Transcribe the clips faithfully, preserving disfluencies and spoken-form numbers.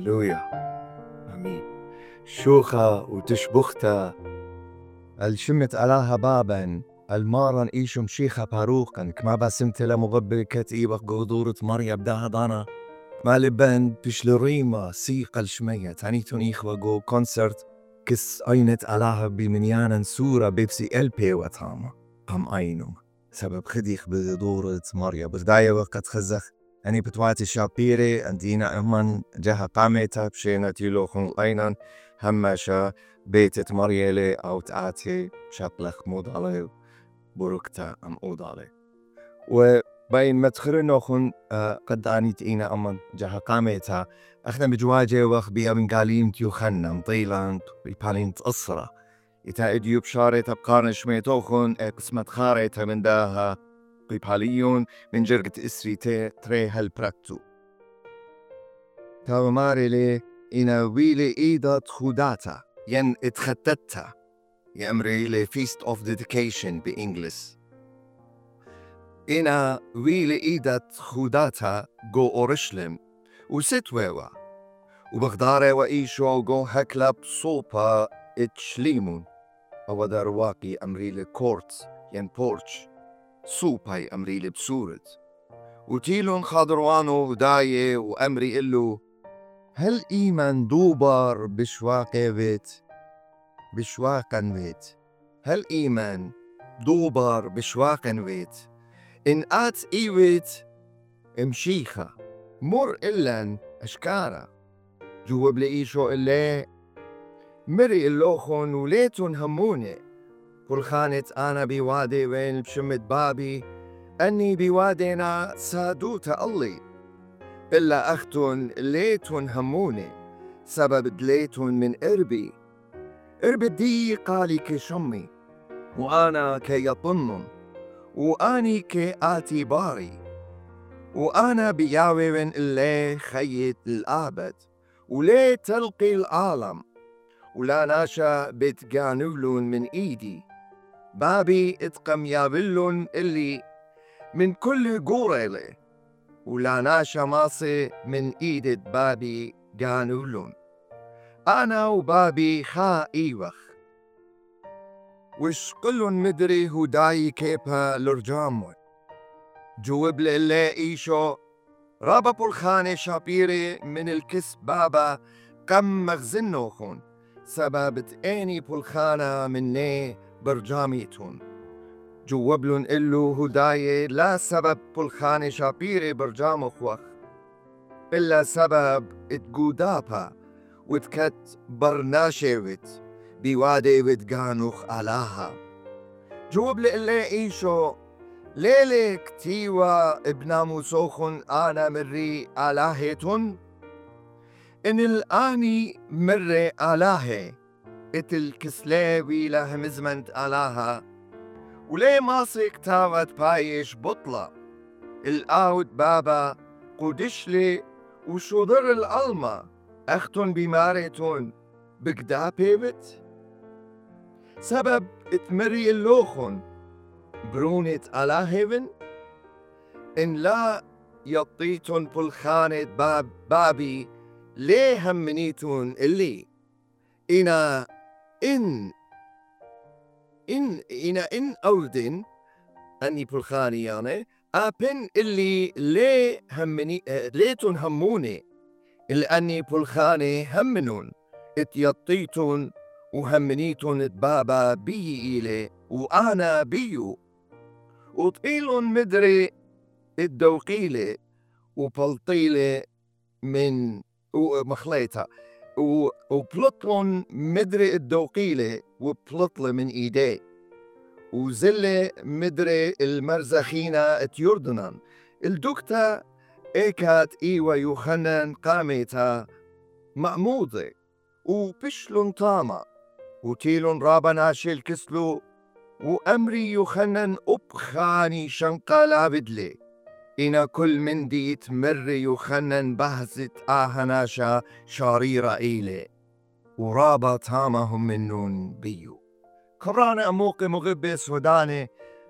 هللويا. آمين. شوخة وتشبختا الشمت علىها بابا المارن إيشم شيخة باروقا كما باسمت لمغبر كتيبة قدورة مريم داهضانا ما لبان بشلريما سيق الشمية تانيتون إيخوة جو كونسرت كس أينت علىها بمنيانا سورة بيبسي ألبي وطاما هم أينو سبب خديخ بدورة مريم بداية وقت خزخ أني بتواتي شابيري أندينا أمان جها قامتا بشينا تيلوخن أينان هماشا بيتت مريالي أو تآتي شاقلخ مودالي بروكتا أم أودالي وبين متخرنوخن آه قد آنيت إينا أمان جها قامتا أخنا بجواجه وخ بيا من قاليم تيوخنا مطيلان بيبالين تأصرة إتا إديو بشارة تبقارن شميتوخن قسمت خاريتا من داها بيباليون من جرقة إسريتي تري هالبراكتو تاو ماري لي إنا ويلي إيدا تخوداتا ين اتخطتا يأمري لي Feast of Dedication بإنجلس إنا ويلي إيدا تخوداتا جو أورشلم وستويوا وبغداري وإيشو جو هكلب صوبا اتشليمون أو دارواقي أمري لي كورت ين بورش سوباي أمري لي بسورت وتيلون خاضروانو داية وأمري إلو هل إيمان دوبار بشواقي بيت بشواقن بيت هل إيمان دوبار بشواقن بيت إن آت إيويت امشيخة مر إلان أشكارا جواب لإيشو إلي مري اللوخون وليتون هموني كل خانت أنا بوادي وين بشمت بابي أني بوادينا سادوت الله إلا أختون ليتون هموني سبب دليتون من إربي إربي دي قالي كشمي وأنا كي يطنن وأني كي آتي باري وأنا بياوين اللي خيت الآبد ولي تلقي العالم ولا ناشا بتقانولون من إيدي بابي اتقم يابلون اللي من كل قوريلي ولا ناشا ماصي من إيدة بابي قانولون أنا وبابي خا إيوخ وش كلن مدري هو داي كيبها لرجامون جواب لله إيشو رابا بولخاني شابيري من الكس بابا قم مغزنوخون سبابت إني بولخانا مني برجاميتون جوابلن إلو هداية لا سبب بولخاني شابيري برجام أخوخ إلا سبب اتقودابا وتكت برناشيوت بيوادي وتقانوخ علاها جواب لإلي إيشو ليلي كتيوا ابنامو سوخن أنا مري علاهيتون إن الآني مري علاهي اتل كسلاوي له مزمنت علاها وليه ماصي كتاوت بايش بطلة الآود بابا قدشلي وشودر الألما أختن بماريتون بقدا بيبت سبب اتمري اللوخن برونت على هيفن إن لا يطيتون بلخانة باب بابي ليه همنيتون اللي إنا إن إن إنا إن أودن أني بلخاني يعني أبن اللي ليه همني ليتون هموني اللي أني بلخاني همنون اتيطيتون وهمنيتون بابا بي إلي وأنا بيو وطيلون مدري الدوقيلة وبلطيلة من ومخليتها وبلطلون مدري الدوقيلة وبلطلة من إيديه وزلة مدري المرزخينة تيردنان الدكتا إيكات إيوة يوخنن قامتا مأموضة وبشلون طاما وتيلون رابنا شيل كسلو وأمري يوخنن أبخاني شنقالا بدلي إنا كل من دي تمري يوخنن بهزت آهناشا شاريرا إيلي ورابا تامهم منون بيو كبرانا أموقي مغبي سوداني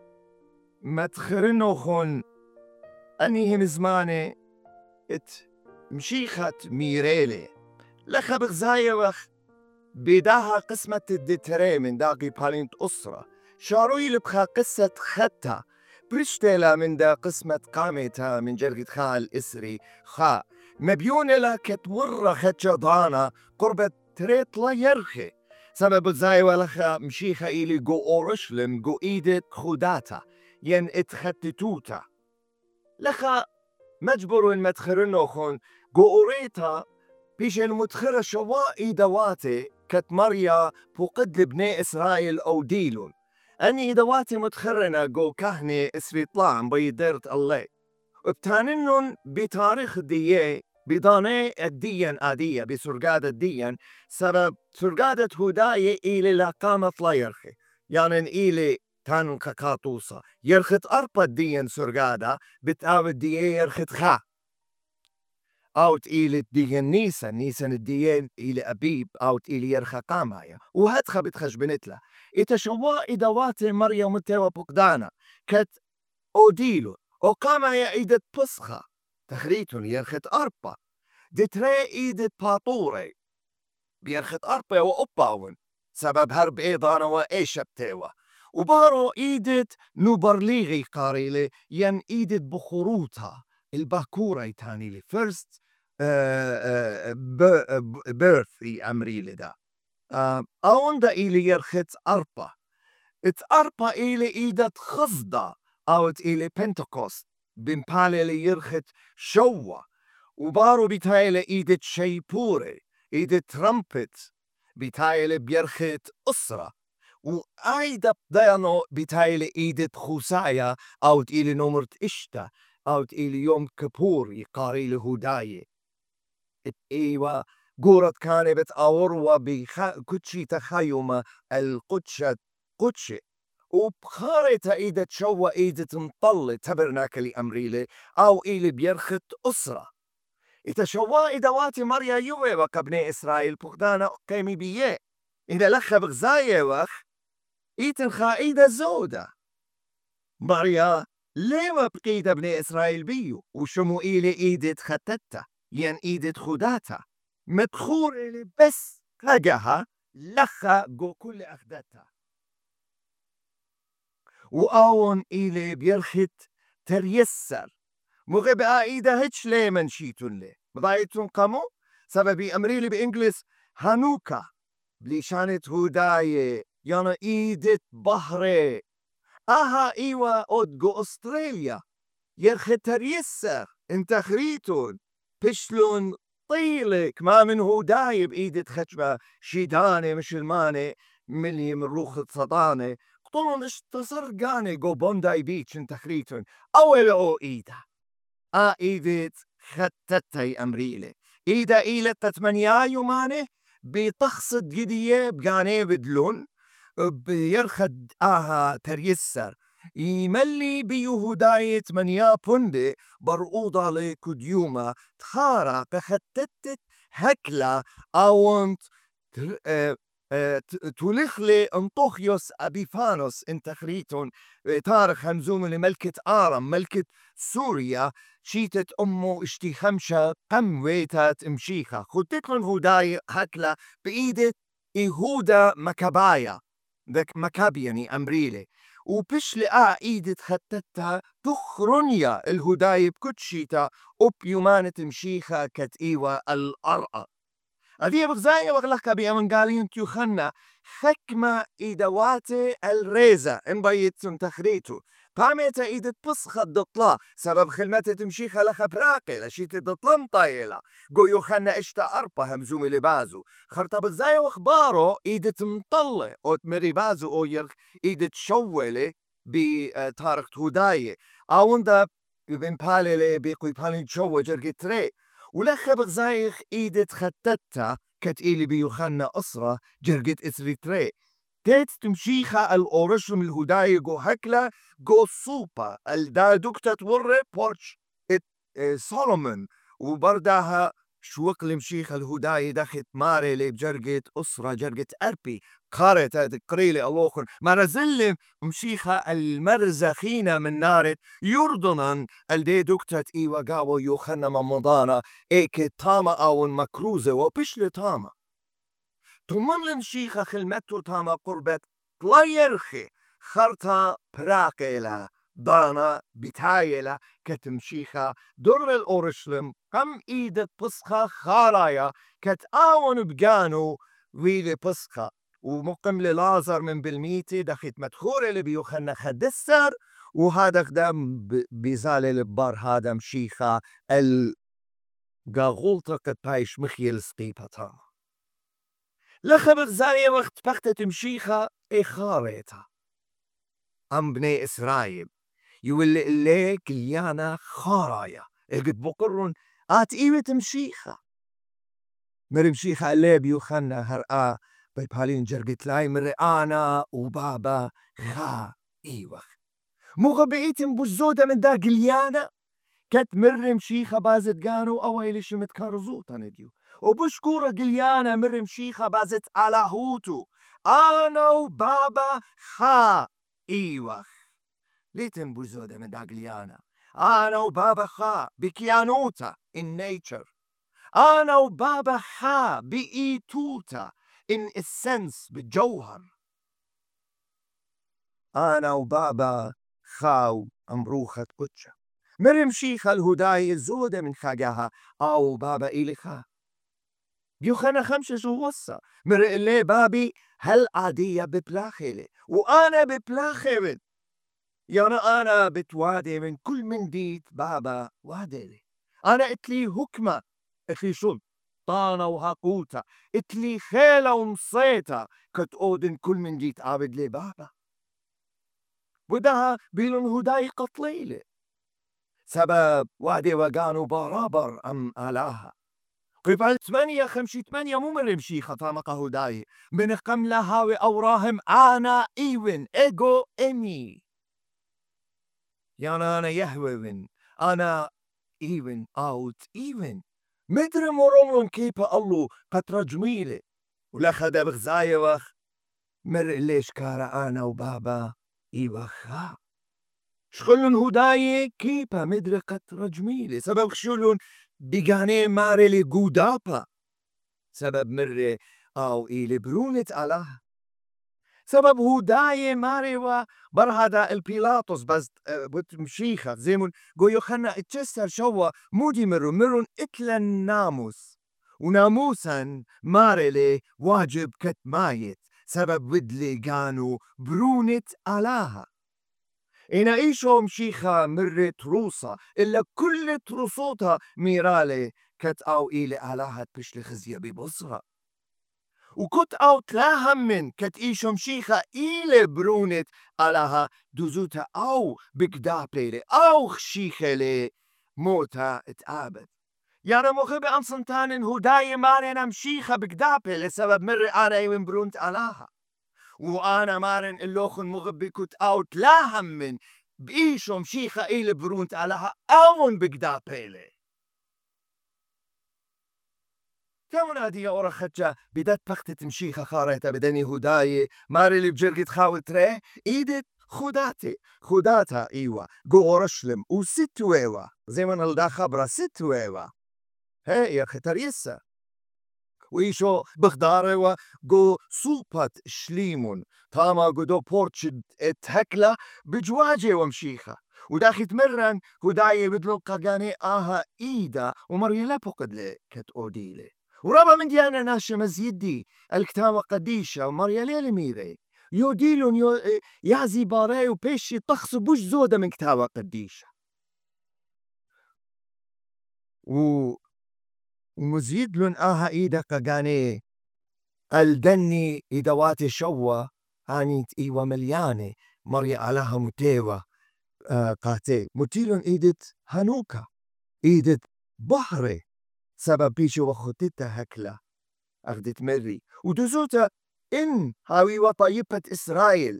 متخرنوخن أنيهم زماني ات مشيخت ميريلي لخا بغزاية وخ بيداها قسمة الدتري من داقي بالينت أسرة شاروي لبخا قصة ختا برشتلا من دا قسمة قامتا من جرقة خا الإسري خا مبيونة لا كتورة خجضانا قربة تريت لا يرخي سبب زاي ولخا مشيخا إلي جو أورشلم جو إيدت خوداتا ين اتختتوتا لخا مجبور المدخرنو خون جو أوريتا بيش المدخرة شوائي دواتي كت مريا فقد لبني إسرائيل أو ديلون أني دواتي مدخرنا جو كهني اسري طلع بيدرت الله وبتاننن بتاريخ ديه بضاني الدين آدية بسرقادة الدين سبب سرقادة هداية إلي لا قامت لا يرخي يعني إلي تانن كاكاتوسا يرخت أربا الدين سرقادة بتاو الديه يرخت خا أوت إلي الدين نيسان نيسان الدين إلي أبيب أوت إلي يرخى قامايا وهدخا بتخش بنتلا إتشوا إدواتي مريم متوا بقدانا كت أوديلو وقامايا إيدت بسخة تخريتون يرخت أربا دتري إيدت باطوري بيرخت أربا وأباون سبب هرب إيضانا وإيشبتوا وبارو إيدت نوبرليغي قاريلي ين إيدت بخروتها الباكورة تاني لي first birth إي أمريلي دا أون دا إلي يرخت أربا ات أربا إلي إيدت خصدة أو إلي بنتكوست بمبالي لي يرخت شوا وبارو بتايلي إيدت شيبوري إيدت ترمبت بتايلي بيرخت أسرة وأيدا بديانو بتايلي إيدت خوسايا أو إلي نمرت إشتا أو إلي يوم كبور يقاري لهداية إيوا قورت كانبت أوروا بكتشي تخيوم القدشة قدشة وبخارة إيدة شوا إيدة مطلة تبرناكلي أمريلي أو إيلي بيرخت أسرة إذا شوا إدواتي مريا يوي وكبني إسرائيل بغدانا قيمي بيه إذا لخ بغزاية وخ إيتن خائدة زودة مريا ليه بقيدة بني إسرائيل بيو وشمو إيلي إيدة خطتها ين إيدة خداتها مدخور إلي بس خجها لخا جو كل أخدتها وآون إلي بيرخت تريسر مغبئة إيدا هيتش ليه منشيتون ليه بضايتون قامو سببي أمريلي بإنجلس هانوكا بليشانت هوداية يانا إيدت بحري آها إيوا أودجو أستراليا يرخت تريسر انت خريتون بشلون طيلك ما من هوداية بإيدت خشبة شيداني مشلماني ملي من روخ صداني قطولون اشتصر قاني جو بونداي بيتش انت خريتون أول أو إيدا آ إيدت خطتي أمريلي إيدا إيلة تتمنيا يوماني بتخصد جدية بقاني بدلون بيرخد آها تريسر يملي بيهوداية منيا بندي برؤوضة لكديوما تخارا بخطتت هكلا أونت تولخلي انطوخيوس أبيفانوس انت خريتون تارخ همزوم لملكة آرم ملكة سوريا شيتت أمو اشتي خمشة قم ويتات امشيخة خدتلن هوداي هكلا بإيدت إيهودا مكابايا ذاك مكابياني أمريلي وبشلي آ إيدت خطتها تخرنيا الهداي بكتشيتا أبيومانة مشيخة كتئيوة الأرقى هذه بغزاية وغلقها بأمنقالين تيوخنا حكمة إيدواتي الريزة انبايتون تخريتو قامتا إيدت بسخة دطلا سبب خلمتها تمشيخة لخا براقي لشيت دطلان طايلة قو يوخنا اشتا أربا همزومي لبازو خرطة بغزاية وخبارو إيدت مطلة أو تمري بازو أو يرخ إيدت شوالي بتارخ هوداية أوندا بمبالي بيقوي بالي شوى جرقي تري ولخا بغزايخ إيدت خطتها كتقيلي بيوخنا أسرة جرقت إسريتري تيت تمشيخة الأورشلم الهداية جو هكلا جو صوبا الدا دكتة وري بورش ات اه سولومون وبردها شوق المشيخة الهداي دخت ماري لي بجرقة أسرة جرقة أربي قارت قريلي ألوخن ما نزل مشيخة المرزخينة من نارت يردنا الدي دكتت إيوا قاو يوخنا ممضانا إيكي تاما أو مكروزة وبشل تاما تمن المشيخة خلمتو تاما قربت طليرخي خرطة براقيلا دانا بتايلا كتمشيخة در الأورشلم قم إيدة بسخة خارايا كت آون بقانو ويلي بسخة ومقم للازر من بالميتي دخيت مدخور اللي بيوخنا خدسر وهذا خدام بيزال البار هذا مشيخة القاغولتا قد بايش مخيل سقيبة تاما لخبر زانية وقت بختة مشيخة إي خاريتا أم بني إسرائيل يولي اللي كليانا خارايا قد بقرن آت إيوة مشيخة مر مشيخة اللي بيوخنا هرقا بيبالين جرقت لاي مر أنا وبابا خا إيوة مغبئيتم بزودة من دا قليانا كت مر مشيخة بازت قانو أويلي شمت كارزوطا نديو وبشكورة قليانا مر مشيخة بازت على هوتو أنا وبابا خا إيوة ليتم بزودة من دا قليانا أنا وبابا خا بكيانوتا in nature أنا وبابا خا بإيتوتا in essence بالجوهر أنا وبابا خاو أمروخة قدشة مرم شيخة الهداية الزودة من خاقاها أو بابا إلي خا بيوخنا خمسة جوصة مر اللي بابي هل عادية ببلاخيلي وأنا ببلاخيلي يعني أنا بتوادي من كل من ديت بابا واديلي أنا اتلي هكمة اتلي شل طانا وهاقوتا اتلي خيلة ومصيتا كت أودن كل من ديت عابد لي بابا ودها بيلون هداي قطليلي سبب وادي وقانو بارابر أم آلاها قبل ثمانية خمشي ثمانية مو من رمشي خطامقة هداي من قملة هاوي أوراهم أنا إيوين إيجو إمي يعني أنا يهوين أنا إيوين أوت إيوين مدري مرون كيف الله قطرة جميلة ولا خدا بغزاية وخ مر ليش كارا أنا وبابا إيوخا شخلون هداي كيبا مدري قطرة جميلة سبب خشولون بيغاني ماري لي قودابا سبب مري أو إيلي برونت على سبب هداي ماري وبرهدا البيلاطس بس بتمشيخة زيمون قو يوخنا اتشسر شوا مودي مرون مرون اتلا الناموس وناموسا ماري لي واجب كتمايت سبب ودلي قانو برونت علاها إنا إيشو مشيخة مرت روسا إلا كل تروسوتها ميرالي كت أو إيلي علاها تبشلي خزية ببصرة وكت أو تلاهم من كت إيشو مشيخة إيلي برونت علاها دوزوتا أو بقدابلي أو خشيخة لي موتا اتقابل يعني مخبي أن صنتان هداي مارينا مشيخة بقدابلي لسبب مري أنا يوين برونت علاها وأنا مارن اللوخن مغبي كت أو تلاهم من بإيشو مشيخة إيلي برونت علىها أون بقدابيلي تمنا دي أورا خدجة بدات بختة مشيخة خاريتا بدني هداي ماري اللي بجرقت خاوت ريه إيدت خداتي خداتا إيوة قو أورشلم وست ويوة زي ما نلدا خبرة ست ويوة هي يا ختريسة ويشو بخداره وقو سوبت شليمون تاما قدو بورتشد اتهكلا بجواجي ومشيخة وداخت مرن هداي بدلو قاقاني آها إيدا ومريلا بقد لي كت أوديلي ورابا من ديانا ناشا مزيدي الكتابة قديشة ومريلا لميري يوديلون يو يعزي باري وبيشي تخص بوش زودة من كتابة قديشة و ومزيد لون آها إيدا قاقاني الدني إيدواتي شوى هانيت إيوة مليانة مريا علىها متيوة آه قاتي متيلون إيدت هانوكا إيدت بحري سبب بيشو وخطتها هكلا أخدت مري ودزوتا إن هاوي وطيبة إسرائيل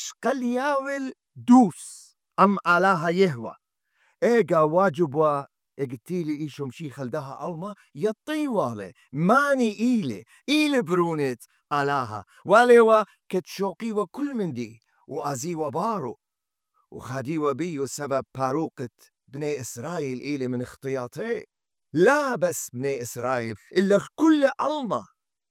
بشقلياول دوس أم علىها يهوى إيقا واجب اجتيلي ايشو مشيخة لدها الما يطيوالي ماني إيلي إيلي برونت آلاها واليوا كتشوقي وكل من دي وأزي وبارو وخادي وبيو سبب باروقة بني إسرائيل إيلي من اختياطي لا بس بني إسرائيل إلا كل ألما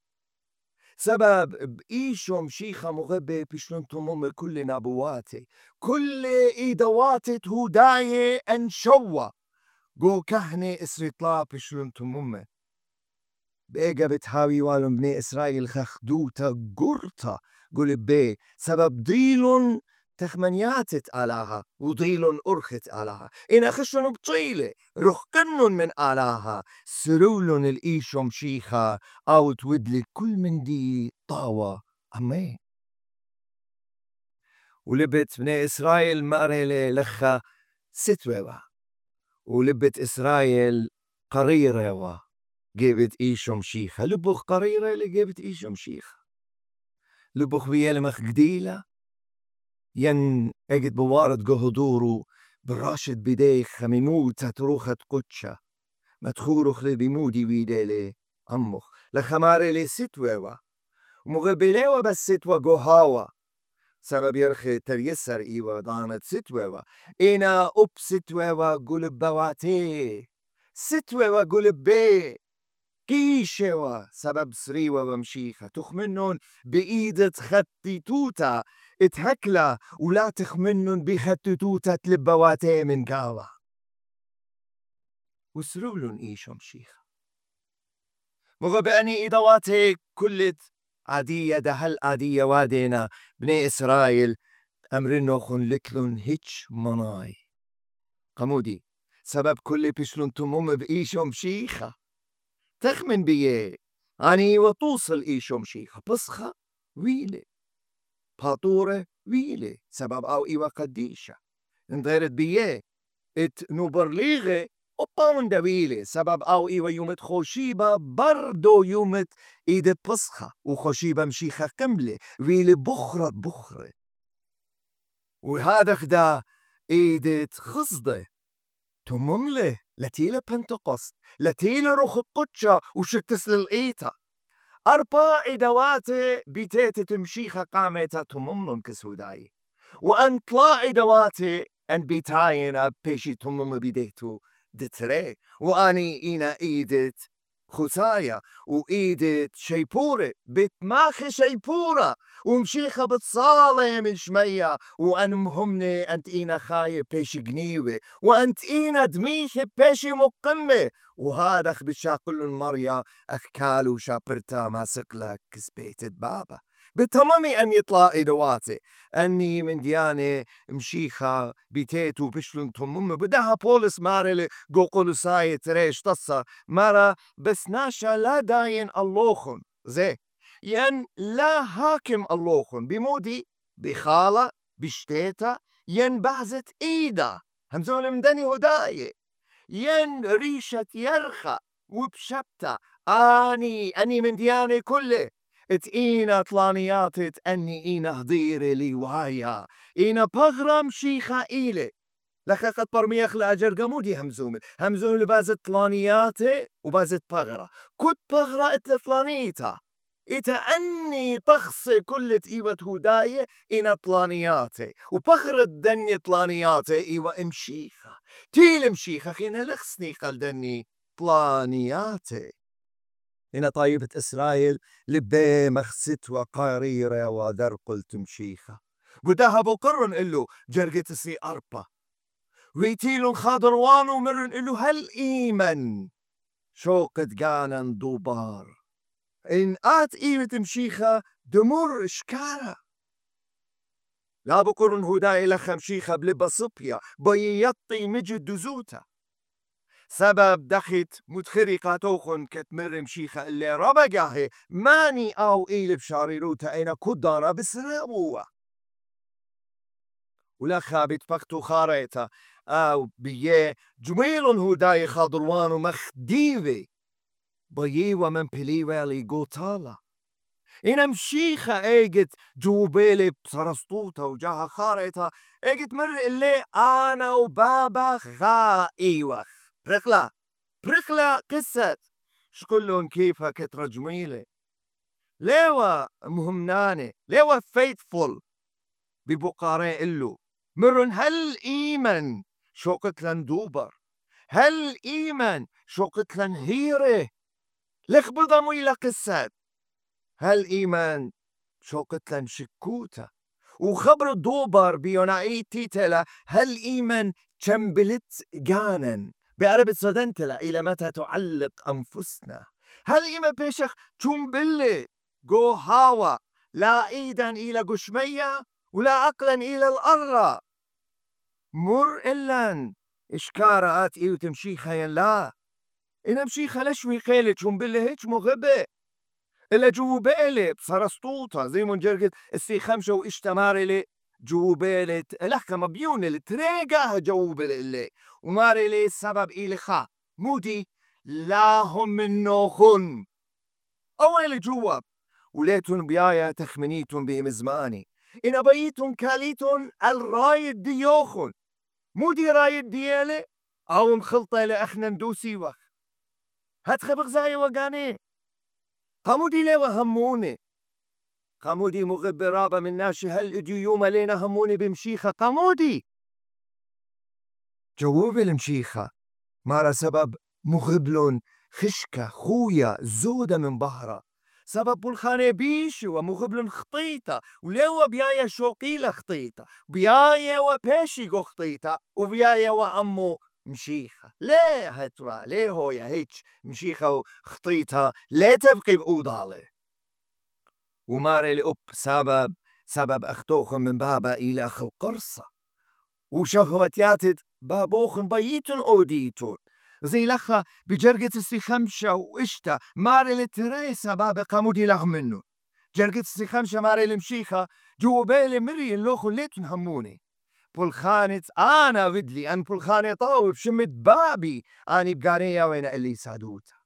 سبب بإيشو مشيخة مغبي بشلون تمم كل نبواتي كل إيدواتي هداية أنشوة جو كهنة إسرطلا بشلون تمم بيجا بتهاوي والم بني إسرائيل خخدوتا قرطة قول بي سبب ضيلون تخمنياتت آلاها وضيلون أرخت آلاها إن أخشن بطيلة رخقنن من آلاها سرولن الإيشو مشيخة أو تودلي كل من دي طاوة أمي ولبت بني إسرائيل ماريلي لخا ستوة ولبت إسرائيل قريرة جابت إيشو مشيخة لبخ قريرة اللي جابت إيشو مشيخة لبخ بيالمخ قديلة ين اجد بوارد قهدورو براشد بديخ خميموت تروخت قدشة مدخورخ لبيمودي ويدالي أمخ لخماري لي ستوة ومغبليوة بس ستوة قهاوة سبب يرخي تريسر إيوة دانت ستوة إنا أب ستوة قلب بواتي ستوة قلب بي كيشوا سبب سريوة ومشيخة تخمنن بإيدة خطي توتا اتهكلا ولا تخمنن بخطي توتا تلبواتي من قاوة وسرولن إيشو مشيخة مغبئني إدواتي كلت عادية دهل عادية وادينا بني إسرائيل أمرنو خن لكلن هيتش مناي قمودي سبب كل بشلون تموم بإيشو مشيخة تخمن بيه أني وتوصل إيشو مشيخة بصخة ويلي باطورة ويلي سبب أو إيوة قديشة انضيرت بيه ات نوبرليغي وطاون دويلي سبب أو إيوة يومت خوشيبة بردو يومت إيدة بصخة وخوشيبة مشيخة كملة ويلي بخرة بخرة وهذا خدا إيدة خصدة تممله لتيلة بنتقصت لتيلة روخ القدشة وشتس للقيتا أربع إدواتي بيتيت تمشيخة قامتا تممم كسوداي وأن طلع إدواتي أن بيتاينا بيشي تمم بيديتو دتري وأني إينا إيدت خسايا وإيدت شيبورة بتماخ شيبورة ومشيخة بتصالة من شمية وأن مهمني أنت إينا خاية بيشي قنيوة وأنت إينا دميخة بيشي مقمة وهذا أخ بشاقل المريا أخكالو شابرتا ماسك لك كسبيت بابا بتمامي أن يطلع إدواتي أني من ديانة مشيخة بيتيتو بشلون تمم بدها بولس ماري قو قلساية تريش تصة مارا بس ناشا لا داين اللوخن زي ين لا هاكم اللوخن بمودي بخالة بشتيتا ين بعزت إيدا همزول مدني هداية ين ريشة يرخى وبشبتا أني أني من ديانة كله ات إينا طلانياتت أني إينا هضيري لي وهايا إينا بغرام شيخة إيلي لخا قد برميخ لأجر قمودي همزومل همزومل بازت طلانياتي وبازت بغرة كنت بغرة ات طلانيتا إتا أني تخصي كل إيوة هداية إنا طلانياتي وبغرة دني طلانياتي إيوة امشيخة تيل مشيخة خينا لخصني قال دني طلانياتي هنا طيبة إسرائيل لبي مخست وقاريرة ودر قلت مشيخة بدها بقرن إلو جرقت سي أربا ويتيلون خاضروانو مرن إلو هل إيمن شوقت قانا دوبار إن آت إيمة مشيخة دمر إشكارة لا بقرن هداي لخ مشيخة بلبا صبية بييطي مجد دزوتا سبب دخت متخرقة توخن كتمر مشيخة اللي ربقاه ماني أو إيل بشاريروتا أين كدارة بسرابوة ولخا بتفقتو خاريتا أو بيه جميل هداي خضروان مخديوي بيه ومن بليوه ليقوتالا إنا مشيخة ايجت جوبيلي بسرسطوتا وجاها خاريتا ايجت مر اللي أنا وبابا خا إيوخ برخلا برخلا قصة شكلهم كيفك ترجميلي ليوا مهمناني ليوا faithful ببقارين إلو مرن هل إيمن شو قتلن دوبر هل إيمن شو قتلن هيري لخبضا ميلا قصة هل إيمان شو قتلن شكوتا وخبر دوبر بيوناي تيتلا هل إيمان تشمبلت جانن بعربة صدنتلا إلى متى تعلق أنفسنا هل إيمان بيشخ تشمبلي جو هاوا لا إيدا إلى قشمية ولا عقلا إلى الأرى مر إلان إشكارات إيو تمشيخا لا إنا مشيخا لشوي خيلي تشمبلي هيك مغبي إلا جوبيلي بسرسطوطة زي من جرقت السي خمسة وإشتماري لي جوبيلي لحكة مبيونة اللي تريقاها جوبيلي اللي وماري لي السبب إلي خا مودي لا هم منوخن أولي جواب وليتون بيايا تخمنيتون بمزماني إن بيتون كاليتون الرايد ديوخن مودي رايد ديالي أو مخلطة لأخنا ندوسي وخ هتخبغ زي وقاني قامودي ليوا هموني قامودي مغب رابا من ناشي هل اجو يوم لينا هموني بمشيخة قامودي جووب المشيخة مارا سبب مغبلون خشكة خويا زودة من بحرة سبب بالخانة بيش ومغبلون خطيطة وليوا بيايا شوقيلة خطيطة بيايا وبيشي قو خطيطة وبيايا وعمو مشيخة ليه هترا ليه هو يا هيك مشيخة وخطيطة ليه تبقي بأوضالي وماري لأب سبب سبب أختوخن من بابا إلى أخو قرصة وشهوتياتت بابوخن بيتون أوديتون زي لخا بجرقة السي خمشة وإشتا ماري لتريسا بابا قامودي لغ منه جرقة السي خمشة ماري لمشيخة جو بيلي مري اللوخن ليتون هموني بولخانة أنا ودلي أن بولخانة طاوب شمت بابي أني بقارية وين اللي سادوتا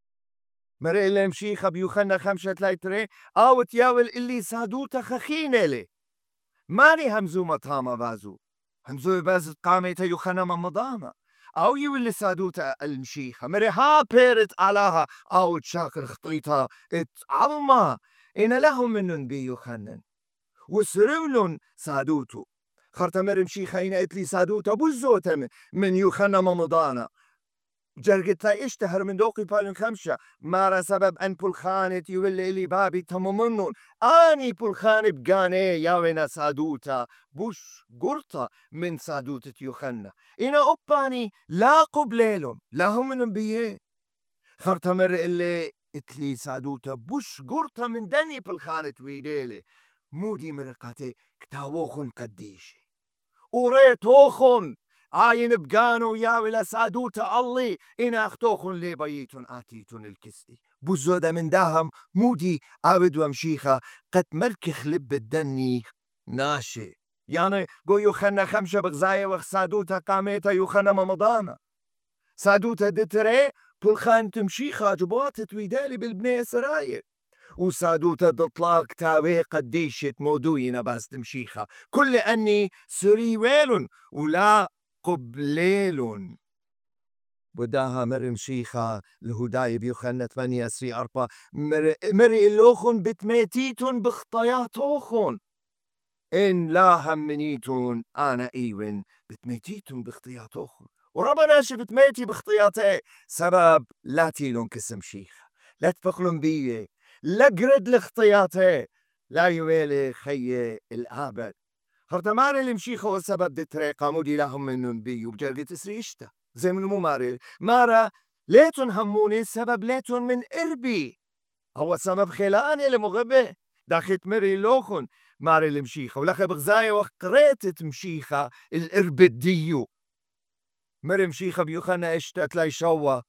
مري اللي مشيخة بيوخنا خمسة تلايتري أو تياول اللي سادوتا خخينة لي ماني همزو مطامة بازو همزو باز قاميتا يوخنا ممضامة أو يولي سادوتا المشيخة مري ها بيرت علىها أو تشاكر خطيطة اتعلما إن لهم منن بيوخنن وسرولن سادوتو خرطة مري مشيخة إن اتلي سادوتا بوزوتا من يوخنا ممضانا جرقت لا اشتهر من دوقي بالن خمسة مارا سبب أن بولخانة يولي لي بابي تممنون آني بولخانة بقاني ياوينا سادوتا بوش قرطة من سادوتة يوخنا إنا أباني لا قبليلون لا هم من بيه خرطة مر اللي اتلي سادوتا بوش قرطة من دني بولخانة ويديلي مودي مرقاتي كتاوخن قديشي وريتوخن عاين بقانو ياولا سادوتا الله إنا أختوخن لي بيتون آتيتون الكسي بوزودة من داهم مودي عابد ومشيخة قد مركخ لب الدني ناشي يعني قو يوخنا خمسة بغزاية وخ سادوتا قاميتا يوخنا ممضانا سادوتا دتري بلخان تمشيخة جبوات تويدالي بالبنية سراية وسادوتا دطلاق تاوي قديشة مودوينا باس تمشيخة كل أني سري ويلون ولا قبليلون بداها مر مشيخة الهداي بيوخنا ثمانية سري أربعة مر مري اللوخن بتميتيتون بخطياتوخن إن لا همنيتون أنا إيوين بتميتيتون بخطياتوخن وربنا شي بتميتي بخطياتي سبب لا تيلون كسم شيخة لا تفخلون بيه لا قرد لخطياتي لا يويلي خي الآبد خرطماري المشيخة والسبب دي طريقة مودي لهم منن بيو بجرقة تسريشتا زي من مماري مارا ليتون هموني السبب ليتون من إربي هو سبب خلاني لمغبه داخت مري لوخن ماري المشيخة ولخي بغزاية وقريتت مشيخة الإرب الديو مري مشيخة بيوخنا اشتت لاي شوا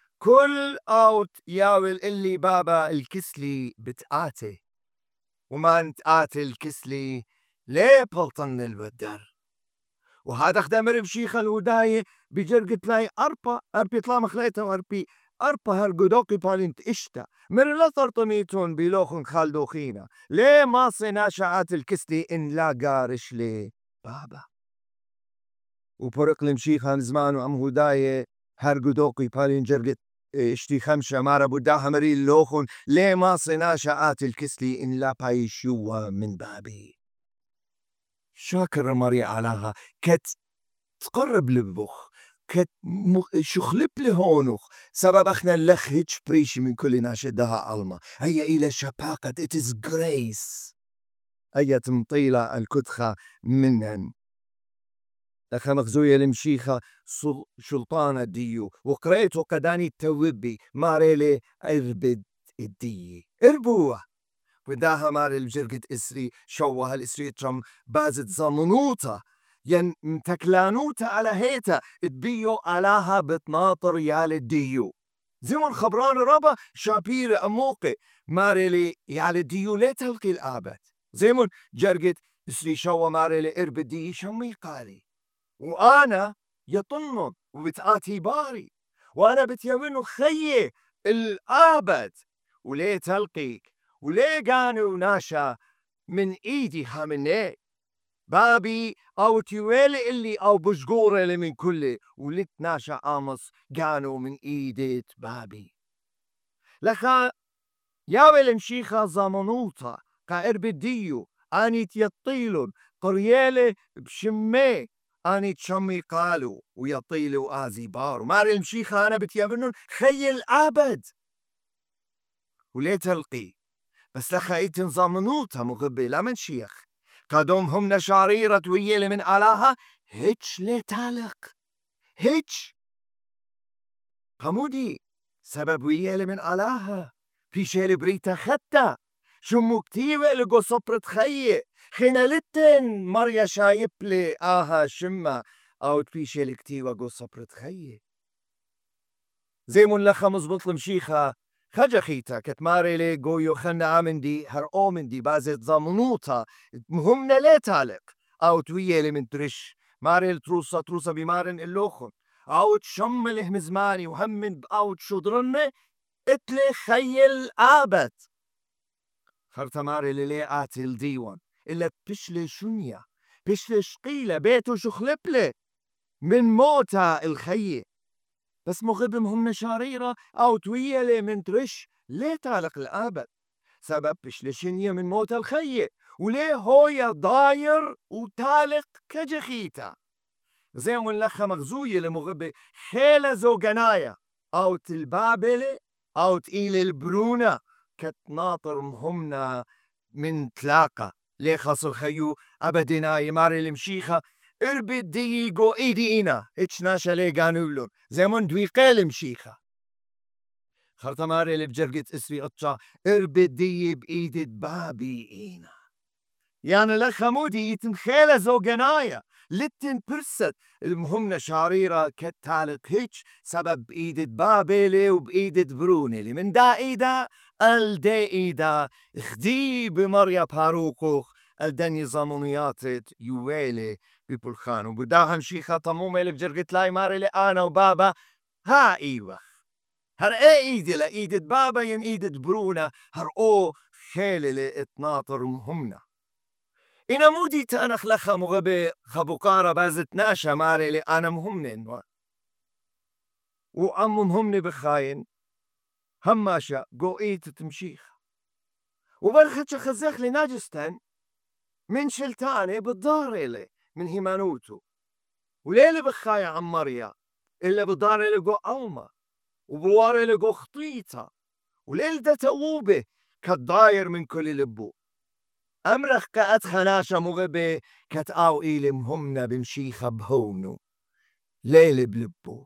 كل اوت ياول اللي بابا الكسلي بتآتي وما انت آتي الكسلي ليه بلطن الودر وهذا خدمر بشيخة الوداية بجرقة لاي أربا أربي طلا مخليتا وأربي أربا هرقودوكي بالنت إشتا من لا ترطميتون بلوخن خالدوخينا ليه ما صينا شعات الكسلي إن لا قارش لي بابا وبرق المشيخة زمان وأم هداية هرگودوقی پالین جرگت اشتی خمشة مارا بوداها مري اللوخون ليه ما صناشة آت الكسلي إن لا بايشوا من بابي. شاكر مري علىها كت تقرب لبخ كت شخلب لهونخ سبب اخنا اللخ هيج بريشي من كل ناشدها علما هيا إلى شباقة it is grace هيا تمطيلة الكدخة منن لخا مغزوية المشيخة شلطانة ديو وقريتو قداني التوبي ماريلي اربد الدي اربوه وداها ماري الجرقة اسري شوها الاسري ترم بازت زمنوطة ين متكلانوتا على هيتا تبيو علاها بتناطر يال الديو زمن خبران ربا شابير أموقي ماريلي يال الديو ليه تلقي الآبد زمن جرقة اسري شوها ماريلي اربد دي شمي قالي وأنا يطنن وبتآتي باري وأنا بتيمنو خيي الآبد وليه تلقيك وليه قانو ناشا من إيدي هامني بابي أو تيويلي اللي أو بشقورة اللي من كله ولت ناشا آمص قانو من إيديت بابي لخا ياوي المشيخة زامنوطة قائر بديو آني تيطيلون قريالي بشمي آني تشمي قالوا ويطيلوا آزي بار ماري المشيخة أنا بتيابنون خي الأبد وليه تلقي بس لخا إيتن زامنوطة مغبي لا من شيخ قدوم هم نشاريرة ويلي من آلاها هيتش ليه تالق هيتش قمودي سبب ويلي من آلاها في شيري بريتا خطة شمو كتيوة لقو صبرت خيي خينالتن مريا شايبلي آها شمة أو تبيشي لكتيوة قو صبرت خيي زي من لخا مزبط المشيخة خجا خيتا كتماري لي قو يوخنا عمندي هر أومندي بازت زامنوطة مهمنا ليه تالق أو تويلي من ترش ماري التروسة تروسة بمارن اللوخن أو تشم له مزماني وهم من أو تشدرن اتلي خيل آبت خرطماري للي آتي الديوان إلا بشلي شنيا بشلي شقيلة بيتو شخلبلي من موتا الخي بس مغبم هم شاريرة أو تويلي من ترش ليه تالق الآبت سبب بشلي شنيا من موتا الخي وليه هويا ضاير وتالق كجخيتا زي من لخا مغزوية لمغبي خيلة زوجنايا أو تلبابلي أو تقيل البرونة كتناطر مهمنا من تلاقة ليه خاصل خيو أبدنا يماري المشيخة اربي ديقو ايدي انا اتش ناشا ليه قانولون زي من دويقي المشيخة خرطماري اللي بجرقت اسري قطشا اربي دي بإيدي بابي انا يعني لخا مودي يتنخيلة زوجنايا لتن برست المهمنا شاريرة كتالق هيتش سبب بإيدة بابيلي وبإيدة برونيلي من دا إيدا الدي إيدا خدي بمريا باروكوخ الدني زمونياتت يويلي ببلخان وبداها مشيخة طمومي اللي بجرقت لاي ماري أنا وبابا ها إيوه هر اي إيدي لإيدة بابا ين إيدة برونا هر أو خيلي لإتناطر مهمنا إنا مودي تانخ لخا مغبي خبوقارة بازت ناشا ماري لي أنا مهمنين وأم مهمني بخاين هماشا قو إيت تمشيخ وبرخدش خزخ لي ناجستان من شلتاني بالدار إلي من هيمانوتو وليلي بخايا عمريا إلا بالدار إلي قو أوما وبوار إلي قو خطيطة وليل دا تووبي كالداير من كل لبو أمرخ كأت خناشا مغبي كتاو إيلي مهمنا بمشيخة بهونو ليلي بلبو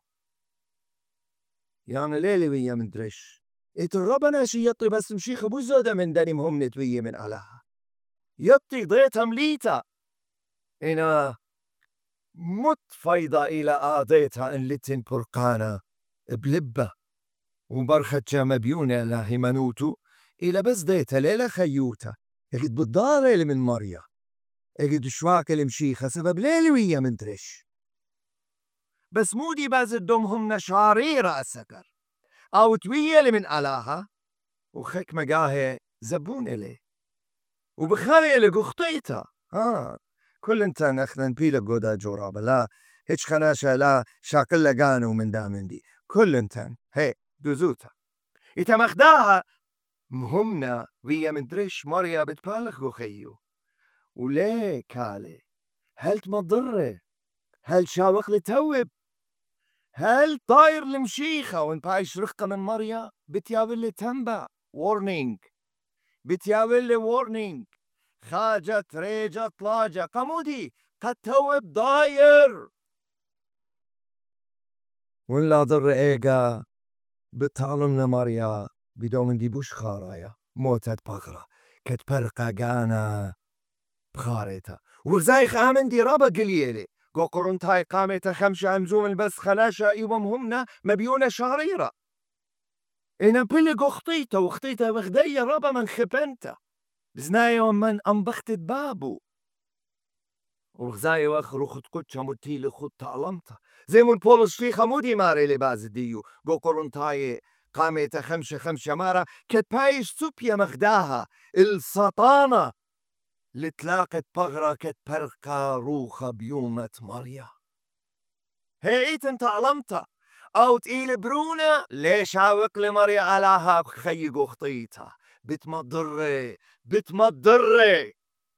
يعني ليلي ويا من درش إيت الربنا شي يطي بس مشيخة بوزودة من داني مهمنة ويا من علاها يطي ضيتها مليتا إنا مت فايضة إلى آضيتها إن لتن برقانة بلبة وبرخة مبيونة لاهي منوتو إلى بس ديتها ليلة خيوتا اجد بالدار اللي من مريا اجد شواك المشيخة سبب ليلي ويا من درش بس مودي باز الدمهم نشاريرة السكر أو تويا اللي من علاها وخيك مقاهي زبون إلي وبخاري اللي قخطيتا ها كل انت نخنا نبيلا قودا جورابا لا هيك خناشة لا شاقلة قانو من دا من دي كل انتن هي دوزوتا إتا مخداها مهمنا ويا مدريش مريا بتبالغ خيو وليه كالي هل تمضره هل شاوخ لتوب هل طاير المشيخة وان بايش رخقة من مريا بتياول لي تنبع وورنينج بتياول لي وورنينج خاجت ريجت لاجة قمودي قد توب داير ولا ضر ايقا بتعلمنا مريا بدون دي بوش خارايا موتت بغرة كتبرقا قانا بخاريتا وزايخ آمن دي رابا قليلي قو قرنتاي قامتا خمشة عمزوم البس خلاشة ايوم همنا مبيونة شهريرة انا بلق اخطيتا واخطيتا بغدية رابا من خبنتا زنايا ومن انبختت بابو وغزاي واخ روخت كوتشا متيلي خد تعلمتا زي من بولس في خمودي ماري لباز ديو قو قرنتاي قامتا خمشة خمشة مارا كت بايش سوبيا مخداها السطانة لتلاقت بغرة كت برقا روخة بيومة مريا هيت انت علمتا او تقيل برونا ليش عاوق لمريا علاها خيق اخطيتا بتمضري بتمضري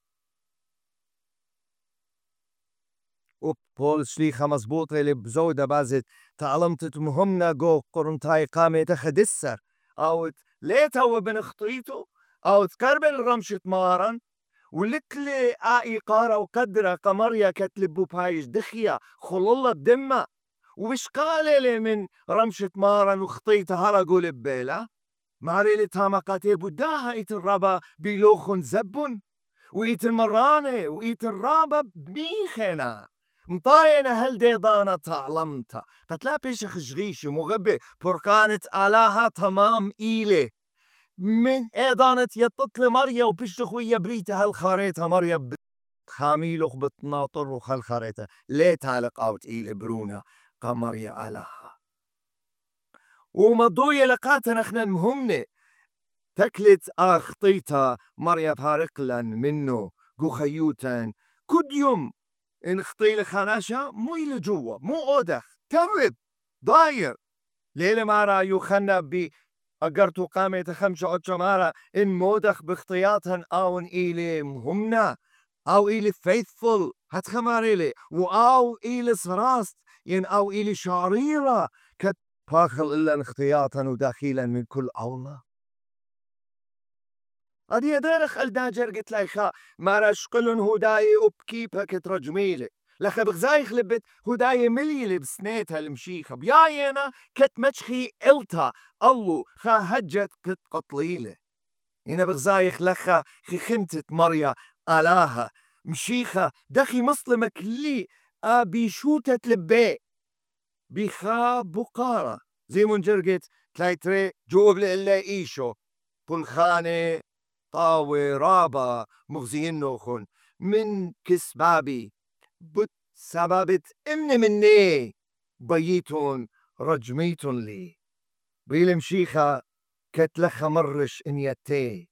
وبول شليخة مزبوطة اللي بزودة بازت تعلمت مهمنا جو قرنتاي قامة تخدسر او ليه تو بن اخطيتو او تكربل رمشة مارن ولكلي آي قارة وقدرة قمريا كتلبو بايش دخيا خلالة دمة ومش قالي من رمشة مارن وخطيتها هرقو لبيلا ماري لي تامقاتي بداها ايت الرابا بيلوخن زبن وإيت المرانة وإيت الرابا بميخنا مطاينة هل ديضانة تعلمتا قتلا بيشخ جغيش مغبي بركانت آلاها تمام إيلي من ايضانة يططل مريا وبشتخوية بريتها الخاريطة مريا خاميلوخ بتناطر وخال خاريطة ليه تعلق اوت إيلي برونا قمريا آلاها ومضوية لقاتنا اخنا مهمنة تكلت اخطيتا مريا بارقلن منو قو خيوتن كد يوم ان خطي لخاناشا مو إلى جوا مو أودخ ترب ضاير ليلة مارا يوخنا بي أقرتو قامة خمسة عشر مارا إن مودخ باختياتهن أو إيلي مهمنا أو إيلي faithful هتخماريلي وأو إيلي سراست ين أو إيلي شعريرة كت باخل إلا اختياتهن وداخيلا من كل أولا أدي دارخ الداجر قلت لايخا مارا شقلن هداي وبكيبها كترجميلي لخ بغزايخ لبت هداي مليلي بسنيتها المشيخة بياينا كت مجخي إلتا الله خا هجت كت قطليلي هنا بغزايخ لخا خي خنتت مريا آلاها مشيخة دخي مسلمة كلي أبي شوتت لبي بخا بقارة زي من جرقت تلايتري جوب لإلا إيشو بلخاني طاوي رابا مغزيين نوخن من كسبابي بت سببت امن مني بيتون رجميتون لي بيل مشيخة كتلخ مرش انيتي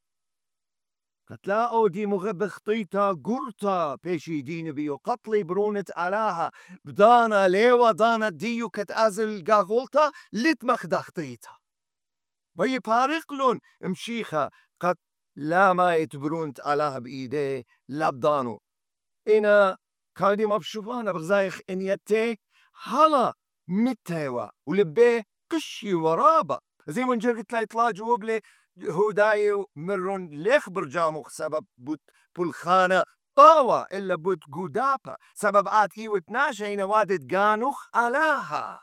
قتلاقو دي مغب خطيتا قرطا بيشي دين بيو قتلي برونة آلاها بدانا ليوا دانا ديو كتازل قاغولتا لتمخ خطيتا بي بارقلون مشيخة قد لا ما يتبرونت آلاها بإيدي لابدانو إنا كادي مبشوفانا بغزايخ انيتي هلا متايوا ولبيه قشي ورابا زي من جرقت لا يطلع جواب لي هدايو مرون ليخ برجامو سبب بوت بلخانة طاوة إلا بوت قودابا سبب آتي وتناشا إنا وادت قانوخ آلاها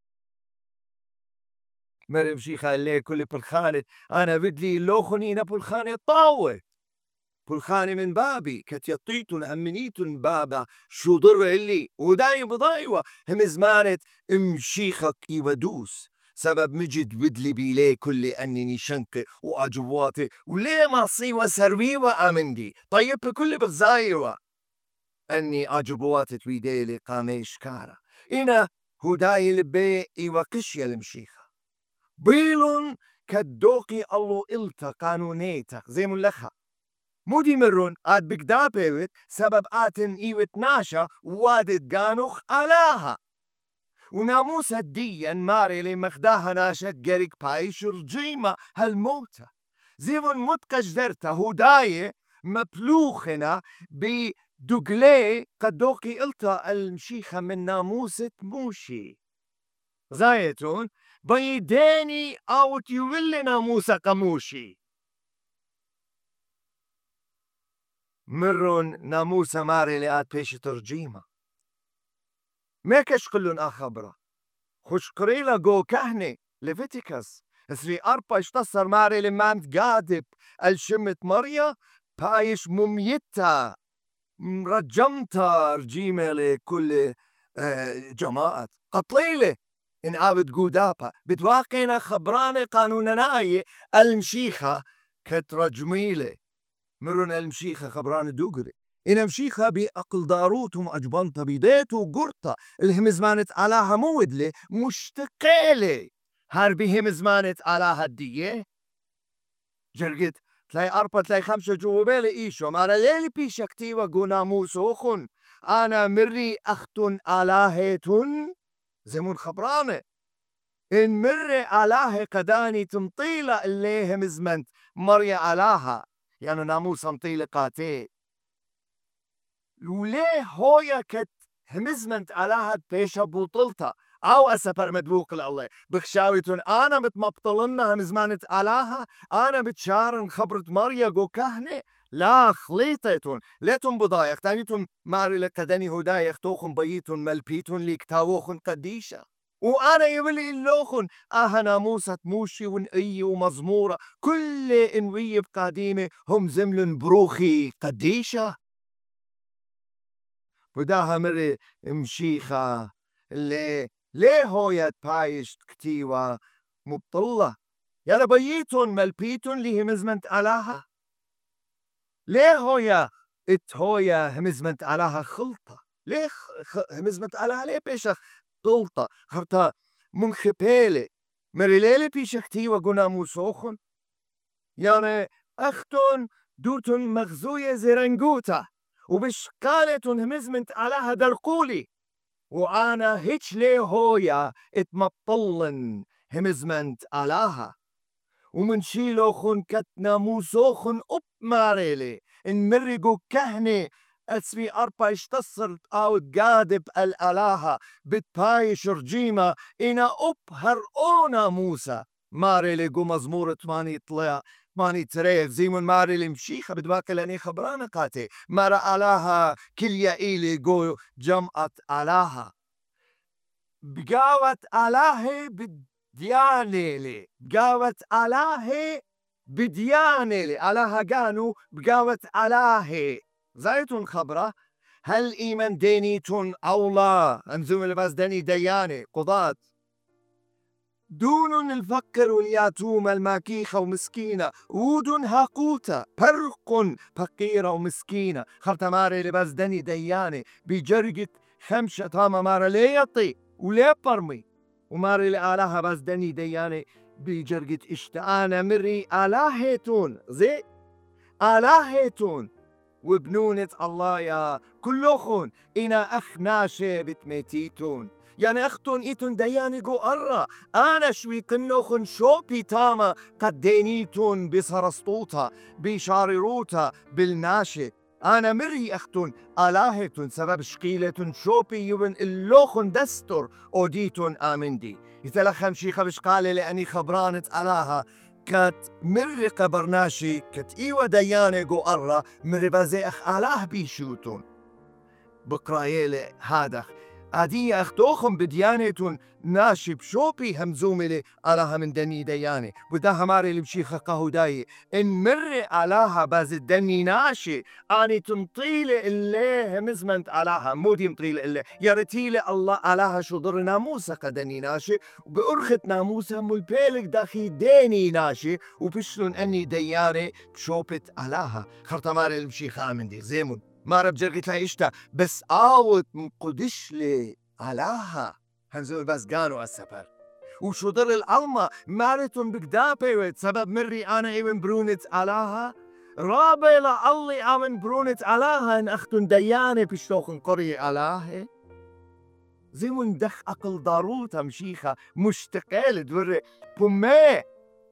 مرم شيخا اللي كل بلخانة أنا بدلي لوخني إنا بلخانة طاوة بلخانة من بابي كتيطيتن أمنيتن بابا شو ضر اللي وداي بضايوة هم زمانت امشيخك يودوس سبب مجد بدلي بيلي كل أنني شنقي وأجواتي وليه ما صيوة سرويوة أمندي طيب بكل بغزايوة أني أجبواتي تويديلي قاميش كارا إنا هداي لبي إيوة قشية المشيخة بيلون كدوقي الله إلتا قانونيتا زي ملخا مودي مرون آد بقدابيوت سبب آتن إيوت ناشا وادت قانوخ ألاها وناموس الديا ماري لي مخداها ناشا قريق بايش رجيمة هالموتة زيفن متقش درتا هداية مبلوخنا بدقلي قدوكي إلتا المشيخة من ناموسة موشي زايتون بيديني أو تيولي ناموسة قموشي مرون ناموسة ماري لي آت بيش ترجيمة ميكش قلن أخبره خوش قريلا جو كهنة لفيتيكس سري أربا اشتصر ماري لمانت قادب الشمت مريا بايش مميتا رجمتا رجيمة لكل آه جماعة قطليلة إن عابد قودابا بتواقينا خبرانة قانونناي المشيخة كترجميلة مرون المشيخة خبرانة دوغري إن مشيخة بأقل داروتهم أجبنطة بيديتو قرطة الهمزمانت علاها مودلة مشتقيلة هاربي همزمانت علاها الدية جرقت تلاي أربع تلاي خمسة جوابيلي إيشو مانا ليلي بيشا كتيوة قو ناموسوخن أنا مري أختن علاهتن زمون خبرانة إن مري علاها قداني تمطيلة اللي همزمنت مريا علاها يعني ناموس مطيلة قاتي وليه هويا كت همزمنت علاها بيشا بوطلتا أو أسفر مدبوق لله بخشاويتون أنا متمبطلنا همزمانت علاها أنا بتشارن خبرت مريا جو كهنة لا خليطيتون ليتون بضايق تانيتون ماري لقدني هدايق توخن بيتون ملبيتون ليكتاوخن قديشة وأنا يولي اللوخن آها ناموسة موشي ونقية ومزمورة كل إنوية قديمة هم زملن بروخي قديشة وداها مري مشيخة اللي ليه هويا بايش كتيوة مبطلة يلا بيتون ملبيتون لي همزمنت علاها ليه هويا ات هويا همزمنت علاها خلطة ليه همزمنت علاها ليه بيشا خلطة خبطة منخبيلة مري ليلي بيشا كتيوة قنا موسوخن يعني أختون دوتون مغزوية زرنقوتا وبشقالتون همزمنت علاها درقولي وأنا هيش ليه هويا اتمطلن همزمنت علاها ومن شيلوخن كت ناموسوخن أب ماريلي إن مرقو كهنة أسفي أربا اشتصرت أو قادب الألاها بتبايش رجيمة إنا أب هرقونا موسى ماريلي قو مزمورة ماني طلع ماني تريف زي من ماريلي مشيخة بدواك لاني خبرانة قاتي مارا ألاها كليا إيلي قو جمعت ألاها بقاوت ألاهي بدياني لي بقاوت ألاهي بدياني لي ألاها قانو بقاوت ألاهي زايتون خبرة هل إيمان دينيتون أولا أنزوم الباس دني دياني قضات دون الفقر والياتوم الماكيخة ومسكينة ودون هاقوتا برق فقيرة ومسكينة خرطة ماري لباس دني دياني بجرقت خمشة تاما مارا ليطي وليه برمي وماري لآلها باس دني دياني بجرقت اشتانا مري آلاهيتون زي آلاهيتون وبنونة الله يا كلوخون إنا أخناشي بتميتيتون يعني أختون إيتون دياني قو أرى أنا شوي كنوخن شوبي تاما قد دينيتون بسرسطوتا بشارروتا بالناشي أنا مري أختون آلاهتون سبب شقيلتون شوبي يبن اللوخن دستور أوديتون آمندي يتلخم شيخة بشقالي لأني خبرانة ألاها كات مري قبرناشي كات إيوة دياني قو أرى مري بازي أخ آلاه بيشوتون بقرايلي هادخ أدي أختوخم بديانتون ناشي بشوبي همزوملي ألاها من دني دياني وده ماري اللي بشيخة قهوداي إن مري ألاها باز الدني ناشي أني تنطيلي اللي همزمنت ألاها مودي مطيلي اللي يرتيلي الله ألاها شضر ناموسة قدني ناشي وبأرخت ناموسة ملبيلك داخي ديني ناشي وبشلون أني دياني بشوبت ألاها خرطة ماري اللي بشيخة من دي زيمون ما رب جرقت لها إشتا بس آوت مقدش لي علاها هنزول بس قانوا السفر وشو ضر العلمة مارتون بقدابة سبب مري أنا إيوين برونت علاها رابع لعلي آمن برونت علاها إن أختن ديانة بشتوخن قرية علاها زمن دخ أقل ضاروتا مشيخة مشتقال دور بمي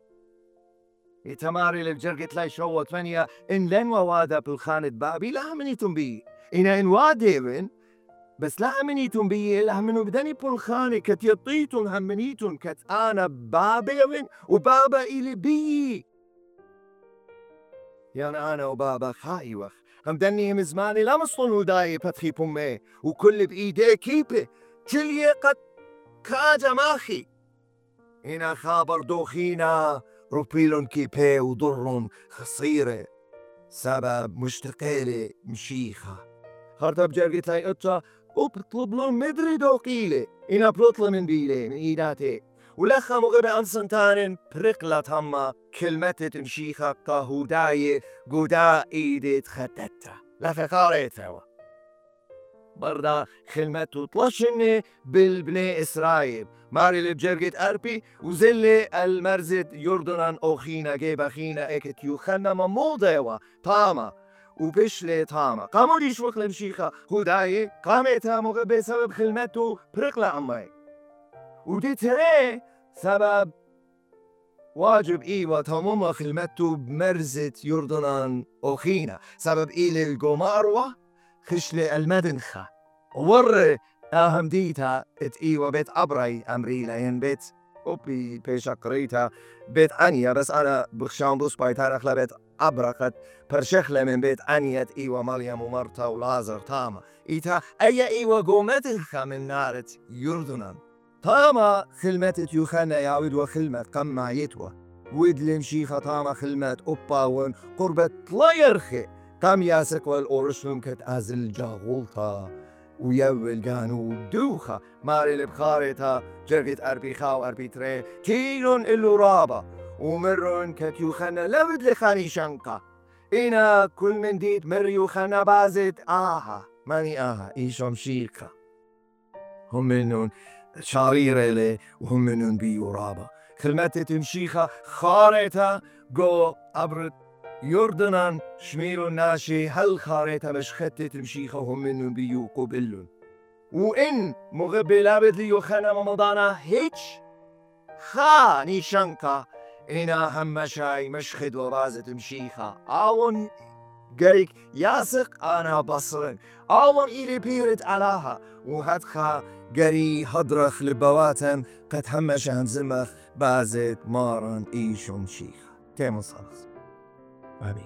يتماري لبجرقت لاي شوة ثمانية إن لن ووادا بالخانة بابي لا همنيتم بي إنا إن واديرن بس لا همنيتم بي لا همنو بدني بالخانة كت يطيتن همنيتن كت أنا بابيرن وبابا إلي بي يعني أنا وبابا خايوخ هم دني هم زماني لا مصلن وداي بتخي بمي وكل بإيدي كيبه كل قد كاجا ماخي هنا خابر دوخينا روبيلون كيبه وضرن خصيرة سبب مشتقالي مشيخة هرتب جرقت لاي اتشا وبطلب لون مدري دوقيلي هنا بطلب من بيلي من إيداتي ولخا مغبى أنسنتان برقلة هما كلمة مشيخة كهوداي قدا إيدي تخدتها لفقاريتها بردا خلمته طلشني بالبني إسرائيل ماري لبجرقت أربي وزلي المرزد يردنان أوخينا جيب خينا إكت يوخنا مموضيوة طاما وبشلي طاما قاموا دي شوك لمشيخة هوداي قامتها مغبي سبب خلمته برقلة عمي ودي تري سبب واجب إيوة تموم خلمته بمرزد يردنان أوخينا سبب إيلي القماروة خشلي المدنخة ور أهم ديتا ات إيوة بيت أبري أمري لين بيت أوبي بيشا قريتا بيت أنيا بس أنا بخشان بوس بايتان أخلا بيت أبرقت برشخلة من بيت أنيا ات إيوة مريم ومرتا ولازر تاما إيتا أي إيوة قومتخة من نارت يردنان تاما خلمت يوخانا يعود وخلمت قمع يتوى ودلم شيخة تاما خلمت أوباون قربت لا يرخي قام ياسك والأورشلم كت أزل جاغولتا ويول قانو دوخة ماري لبخاريتا جرقت أربيخا وأربيتري كيلون إلو رابا ومرون كت يوخانا لود لخاني شنقا إنا كل من ديت مر يوخانا بازت آها ماني آها إيشام شيخة هم منون شاريرة لي وهم منون بيو رابا خلمتي تمشيخة خاريتا قو أبرد يردنان شميرو ناشي هل خاريتا مش خطة تمشيخة هم منهم بيوقو بلون وإن مغبي لابد لي يوخنا ممضانا هيتش خاني شنكا إنا هم مشاي مشخد وبازة تمشيخة آون قريك ياسق أنا بصرن آون إلي بيرت علاها وهدخا قري هدرخ لبواتن قد همشان زمخ بازة مارن إيشون شيخة تيمو صلص أبي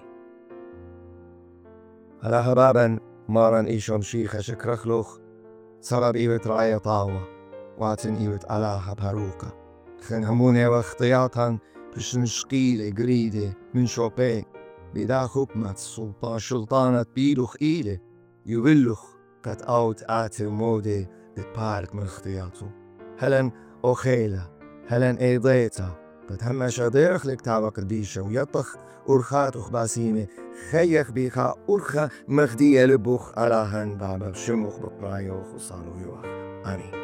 هلا هبابا مارن إيشون شيخة شكرخلوخ سبب إيوت رعية طاوة واتن إيوت ألاها باروكا خن هموني واختياطا بشنشقيلة قريدة من شوبين بدا حكمة سلطان شلطانة بيلوخ إيلة يولوخ قد أوت آتي مودي ببارك من اختياطو هلن أوخيلة هلن إيضيتا قد همش ديرخ لك تاوك البيشة ويطخ أرخات أخباسيمة خيخ بيخا أرخا مخدية لبوخ على هن بابا شموخ بقرايوخ وصالو يوخ آمين.